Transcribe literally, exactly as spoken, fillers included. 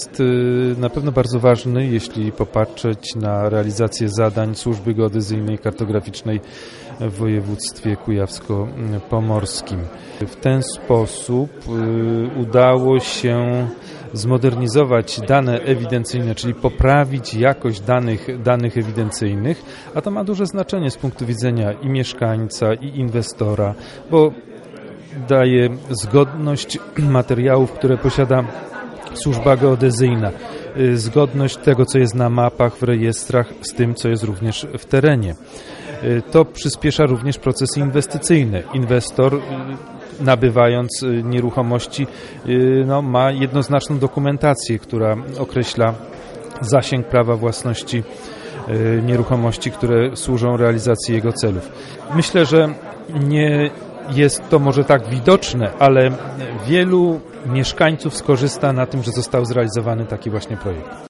Jest na pewno bardzo ważny, jeśli popatrzeć na realizację zadań Służby Geodezyjnej i Kartograficznej w województwie kujawsko-pomorskim. W ten sposób udało się zmodernizować dane ewidencyjne, czyli poprawić jakość danych, danych ewidencyjnych, a to ma duże znaczenie z punktu widzenia i mieszkańca, i inwestora, bo daje zgodność materiałów, które posiada Służba Geodezyjna, zgodność tego, co jest na mapach, w rejestrach, z tym, co jest również w terenie. To przyspiesza również procesy inwestycyjne. Inwestor, nabywając nieruchomości, no, ma jednoznaczną dokumentację, która określa zasięg prawa własności nieruchomości, które służą realizacji jego celów. Myślę, że nie jest to może tak widoczne, ale wielu mieszkańców skorzysta na tym, że został zrealizowany taki właśnie projekt.